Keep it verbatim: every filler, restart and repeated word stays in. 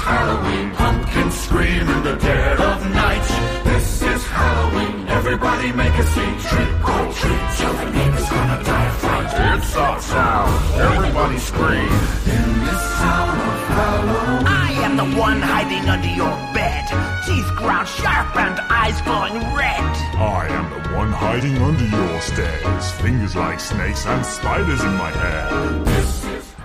Halloween. Pumpkins scream in the dead of night. This is Halloween. Everybody make a scene. Trick or treat. Tell the neighbors gonna die of fright. It's our sound. Everybody scream. In this town of Halloween. I am the one hiding under your bed. Teeth ground sharp and eyes glowing red. I am the one hiding under your stairs. Fingers like snakes and spiders in my hair. This is